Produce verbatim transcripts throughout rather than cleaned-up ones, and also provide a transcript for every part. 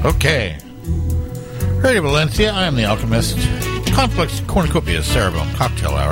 Okay. Radio Valencia, I am the Alchemist. Complex Cornucopia Cerebellum Cocktail Hour.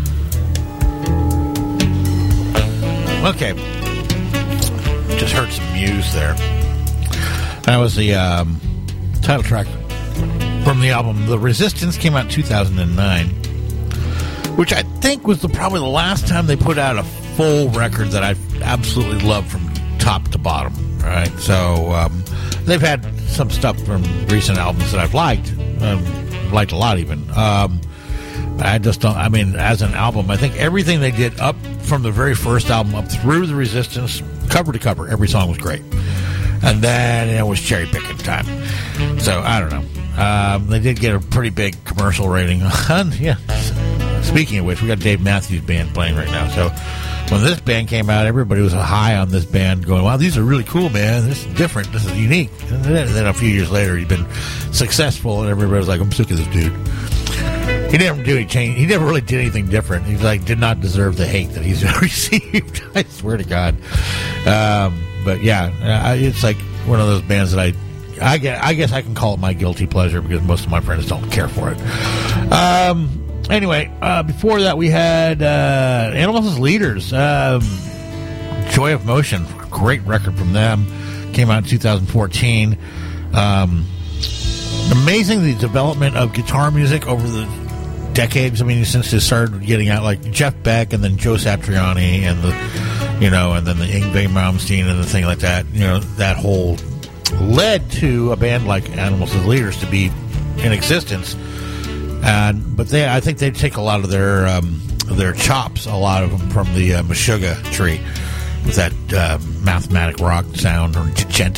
Okay. Just heard some Muse there. That was the um, title track from the album The Resistance, came out in two thousand nine, which I think was the, probably the last time they put out a full record that I absolutely loved from top to bottom. Right? So um, they've had some stuff from recent albums that I've liked, um, liked a lot even. Um, but I just don't, I mean, as an album, I think everything they did up from the very first album up through The Resistance, cover to cover, every song was great. And then it was cherry picking time. So I don't know. Um, they did get a pretty big commercial rating. Yeah. Speaking of which, we got Dave Matthews Band playing right now. So when this band came out, everybody was high on this band, going, "Wow, these are really cool, man. This is different. This is unique." And then a few years later, he'd been successful, and everybody was like, "I'm sick of this dude." He didn't do any change. He never really did anything different. He like did not deserve the hate that he's received. I swear to God. Um, but yeah, it's like one of those bands that I, I guess, I guess I can call it my guilty pleasure because most of my friends don't care for it. Um. Anyway, uh, before that we had uh, Animals as Leaders, um, Joy of Motion, great record from them, came out in two thousand fourteen. Um, amazing the development of guitar music over the decades. I mean, since they started getting out, like Jeff Beck and then Joe Satriani and the, you know, and then the Yngwie Malmsteen and the thing like that. You know, that whole led to a band like Animals as Leaders to be in existence. And but they, I think they take a lot of their um, their chops, a lot of them from the uh, Meshuggah tree, with that uh, mathematic rock sound, or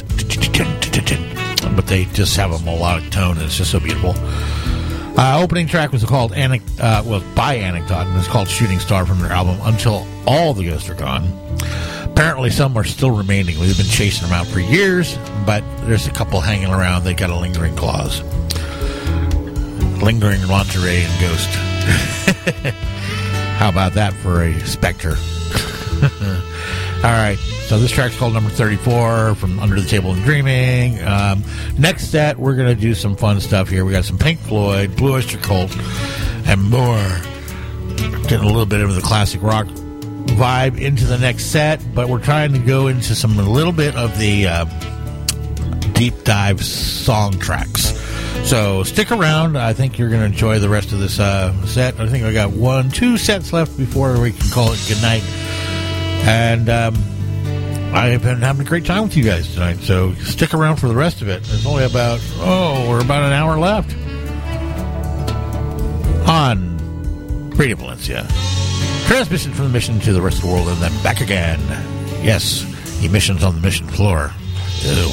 but they just have a melodic tone, and it's just so beautiful. Uh, opening track was called Anec- uh, well by Anecdote, and it's called Shooting Star from their album Until All the Ghosts Are Gone. Apparently, some are still remaining. We've been chasing them out for years, but there's a couple hanging around. They got a lingering clause. Lingering lingerie and ghost. How about that for a Spectre? All right, so this track's called Number thirty-four from Under the Table and Dreaming. Um, next set, we're going to do some fun stuff here. We got some Pink Floyd, Blue Oyster Cult, and more. Getting a little bit of the classic rock vibe into the next set, but we're trying to go into some a little bit of the uh, deep dive song tracks. So stick around. I think you're going to enjoy the rest of this uh, set. I think I got one, two sets left before we can call it good night. And um, I've been having a great time with you guys tonight. So stick around for the rest of it. There's only about, oh, we're about an hour left on Radio Valencia. Transmission from the mission to the rest of the world and then back again. Yes, emissions on the mission floor. Ew.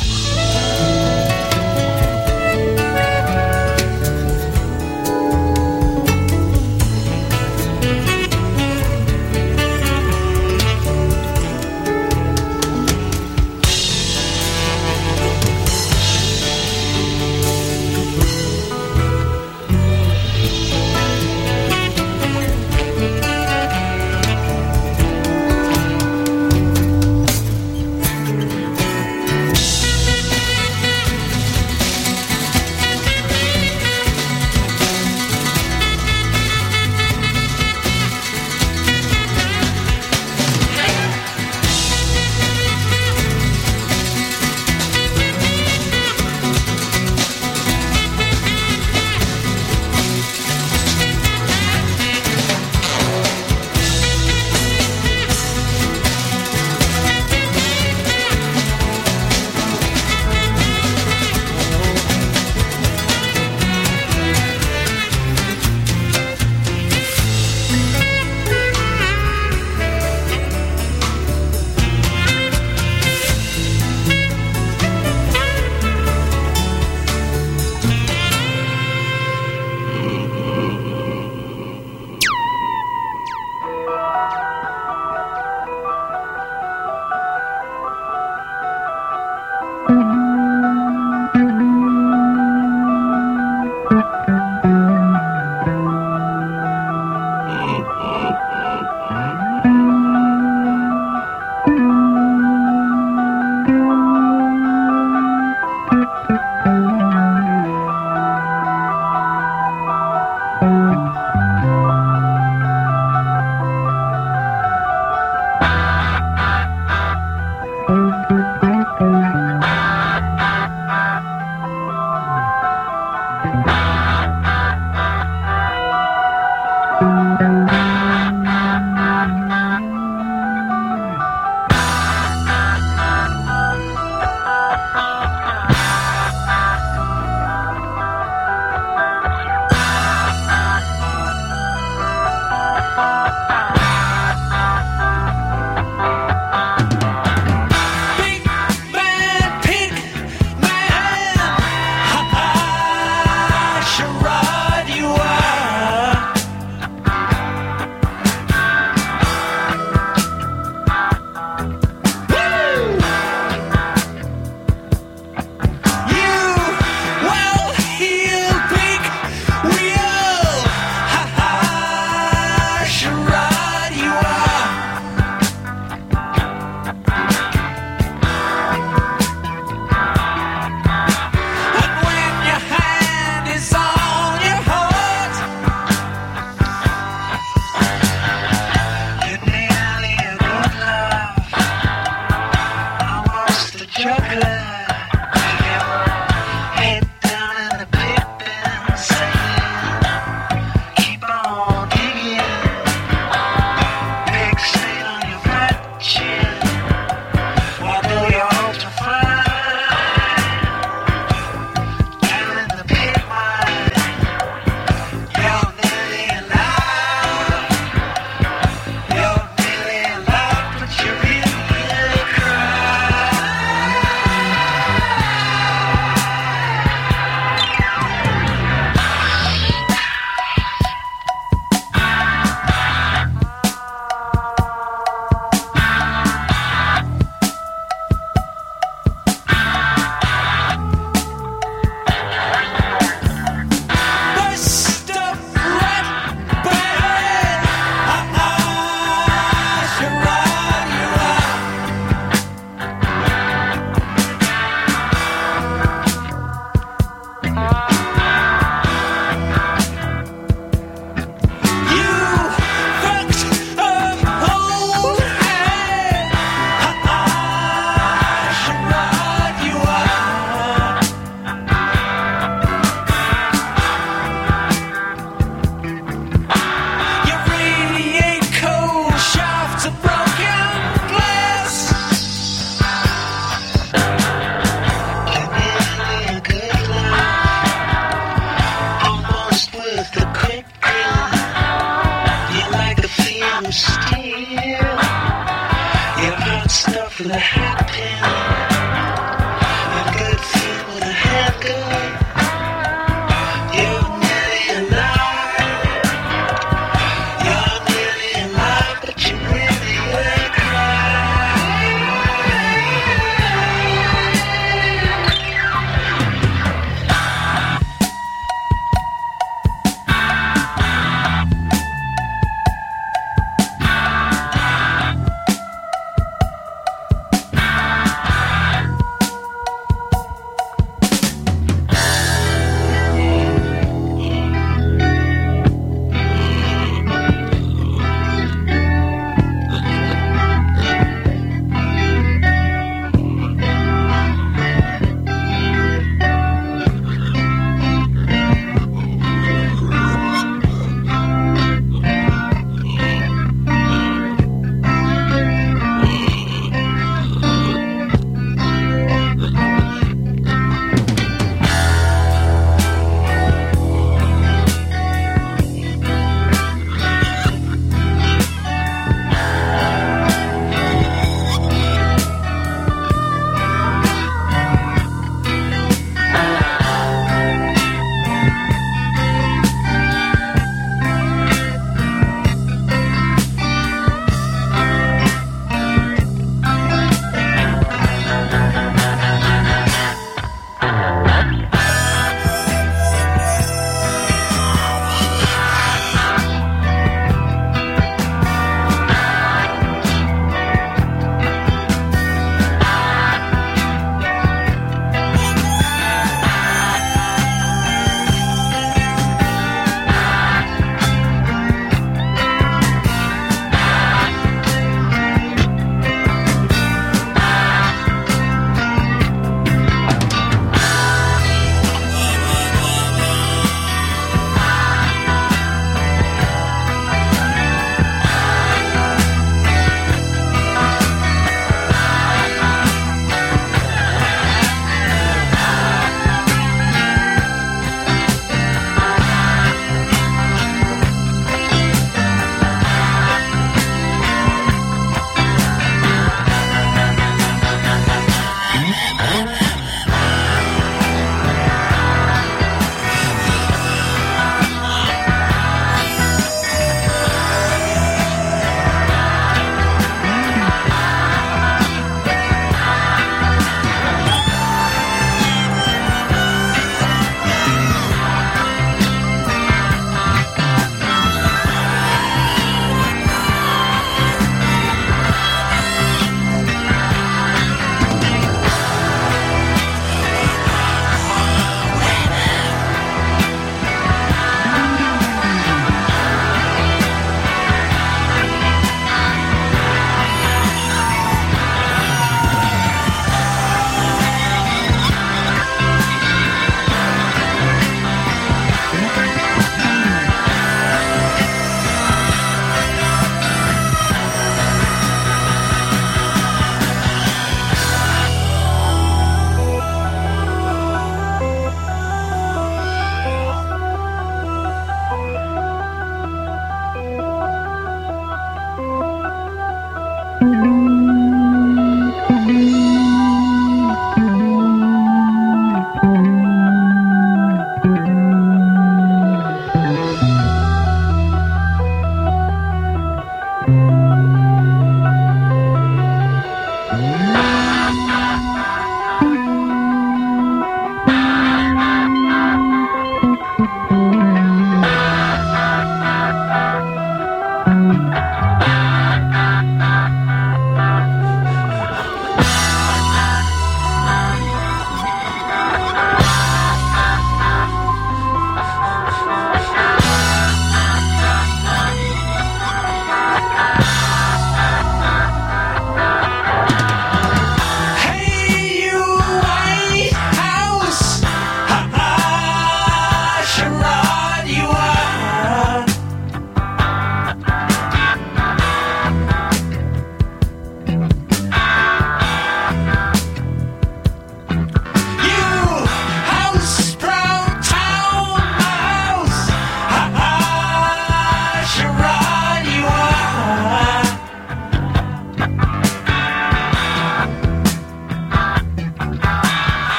Hey, you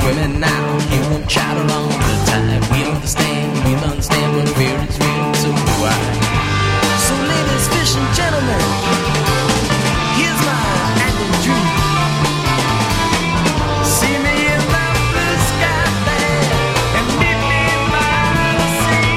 women now, you won't chatter all the time. We understand, we understand what fear is real, so do I. So ladies, fish and gentlemen, here's my acting dream. See me in the blue sky there, and meet me by the sea.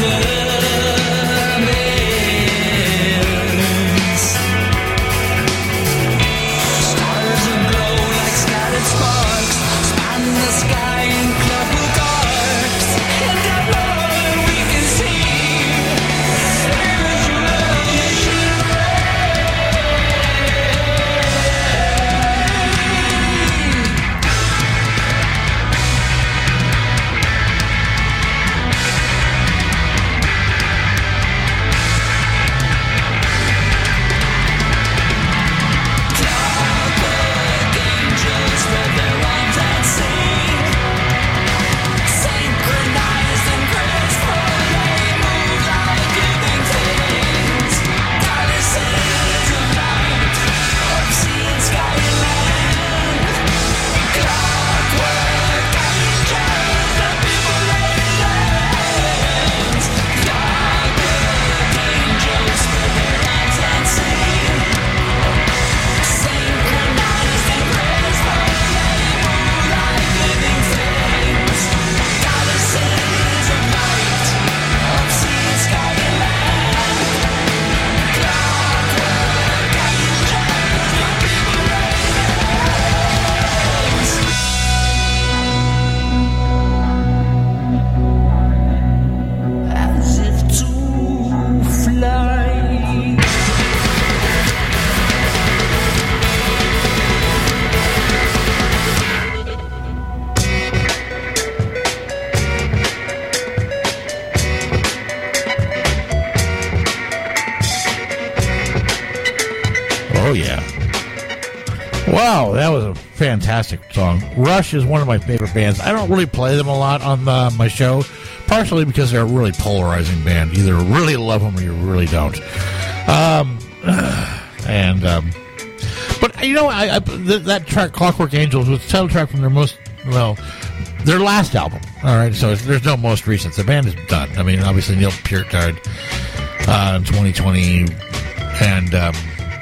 Oh, yeah. Wow, that was a fantastic song. Rush is one of my favorite bands. I don't really play them a lot on the, my show, partially because they're a really polarizing band. Either really love them or you really don't. Um, and, um, but, you know, I, I th- that track, Clockwork Angels, was the title track from their most, well, their last album. All right, so it's, there's no most recent. The band is done. I mean, obviously, Neil Peart died uh, in twenty twenty, and, um,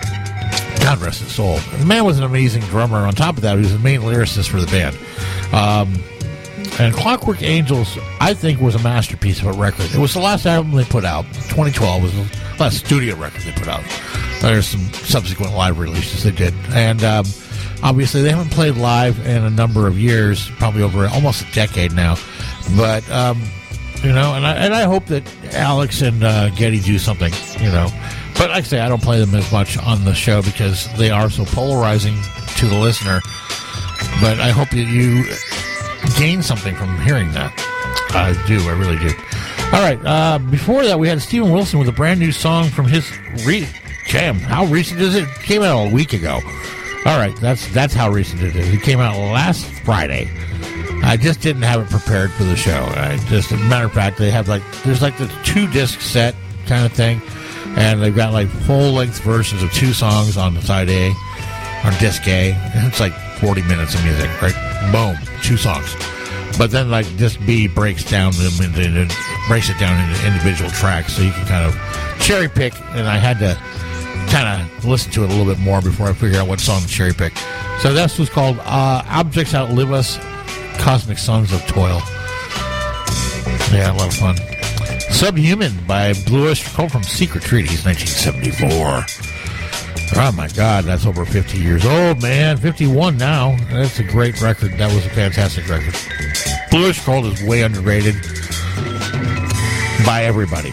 God rest his soul. The man was an amazing drummer. On top of that, he was the main lyricist for the band. Um, and Clockwork Angels, I think, was a masterpiece of a record. It was the last album they put out. twenty twelve was the last studio record they put out. There's some subsequent live releases they did. And um, obviously, they haven't played live in a number of years, probably over almost a decade now. But, um, you know, and I, and I hope that Alex and uh, Geddy do something, you know. But like I say, I don't play them as much on the show because they are so polarizing to the listener. But I hope that you gain something from hearing that. I do. I really do. All right. Uh, before that, we had Steven Wilson with a brand new song from his re- jam. How recent is it? It came out a week ago. All right. That's that's how recent it is. It came out last Friday. I just didn't have it prepared for the show. I just, as a matter of fact, they have like, there's like the two disc set kind of thing. And they've got like full-length versions of two songs on side A, on disc A. And it's like forty minutes of music, right? Boom, two songs. But then like disc B breaks down them into, into breaks it down into individual tracks, so you can kind of cherry pick. And I had to kind of listen to it a little bit more before I figured out what song to cherry pick. So this was called uh, "Objects Outlive Us: Cosmic Sons of Toil." Yeah, a lot of fun. Subhuman by Blue Oyster Cult from Secret Treaties, nineteen seventy-four. Oh, my God, that's over fifty years old, man. fifty-one now. That's a great record. That was a fantastic record. Blue Oyster Cult is way underrated by everybody.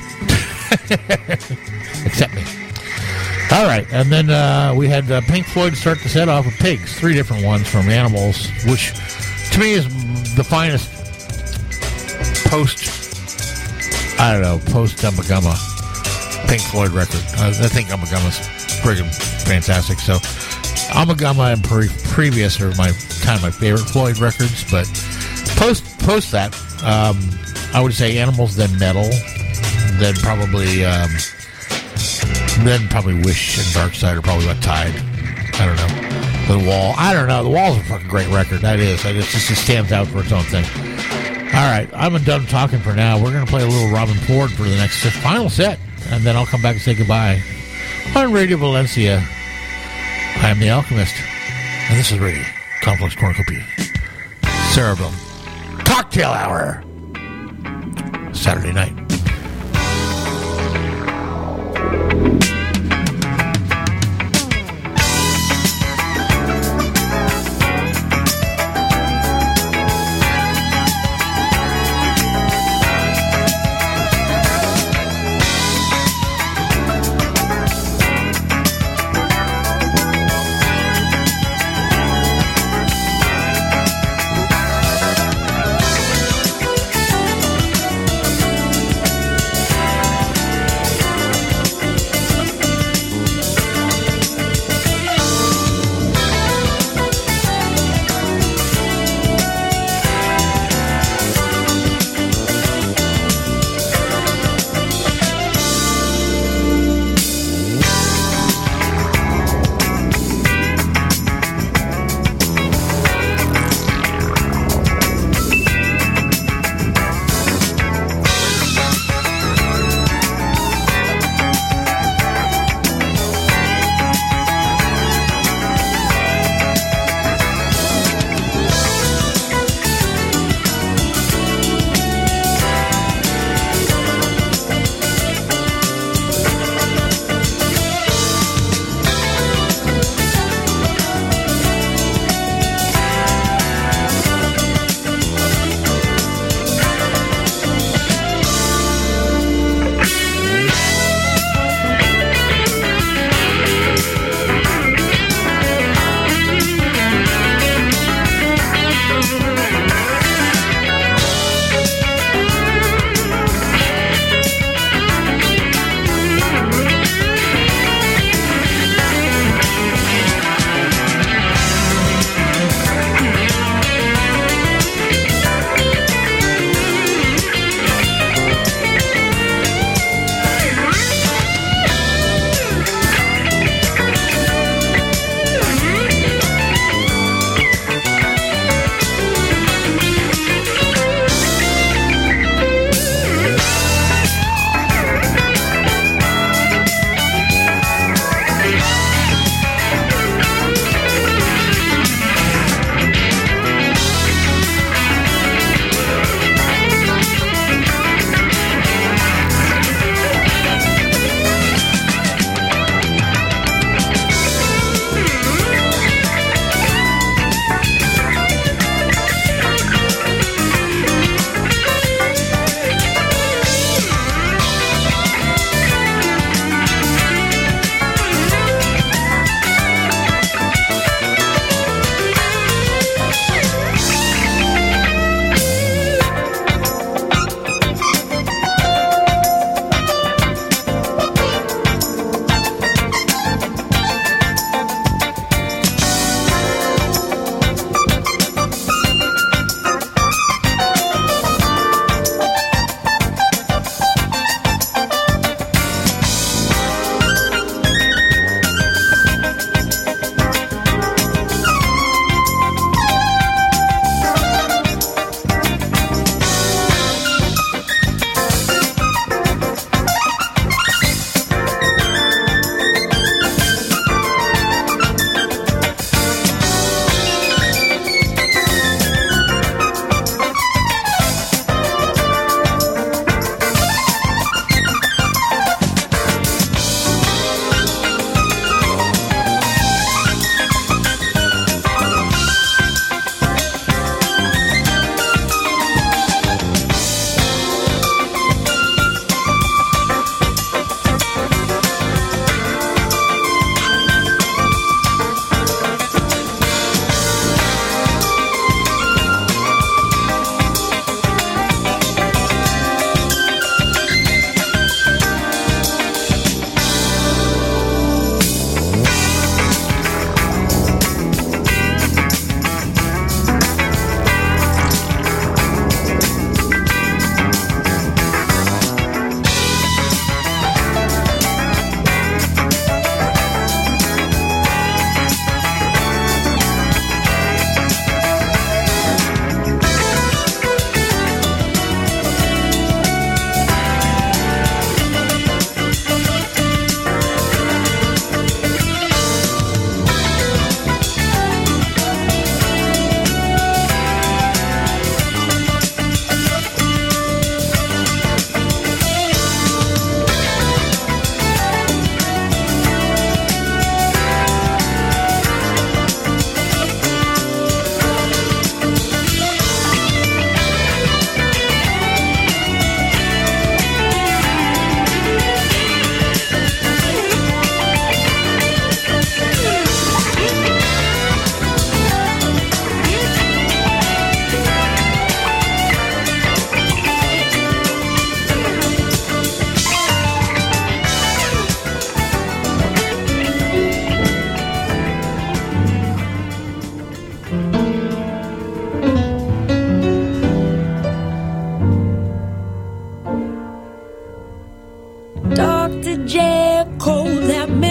Except me. All right, and then uh, we had uh, Pink Floyd start the set off with Pigs, three different ones from Animals, which to me is the finest post- I don't know, post-Umbagumma Pink Floyd record. I, I think Umbagumma's friggin' fantastic. So, Umbagumma and pre- previous are my kind of my favorite Floyd records, but post post that, um, I would say Animals, then Metal, then probably um, then probably Wish and Dark Side are probably what tied. I don't know. The Wall. I don't know. The Wall's a fucking great record. That is. It just, just stands out for its own thing. All right, I'm done talking for now. We're going to play a little Robin Ford for the next final set, and then I'll come back and say goodbye. On Radio Valencia, I am The Alchemist, and this is Radio Complex Cornucopia. Cerebrum. Cocktail Hour. Saturday night.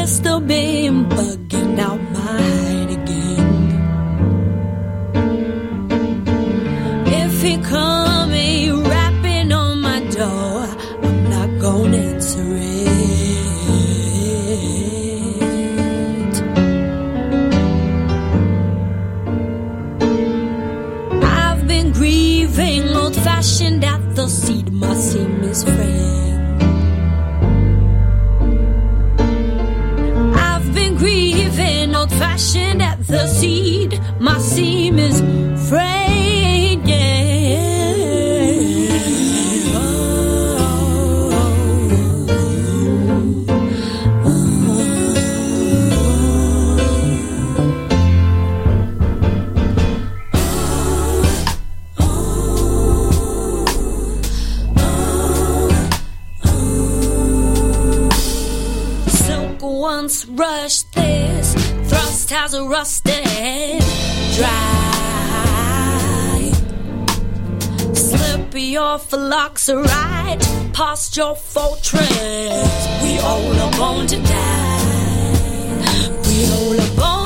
must have been bugging out my hide again. If he come a rapping on my door, I'm not gonna answer it. I've been grieving, old-fashioned at the seed, my seamless friend. I've been grieving, old-fashioned at the seed, my seamless friend, yeah. Once rushed this, thrust has a rusted dry. Slippy off a locks a ride past your fortress. We all are born to die. We all are born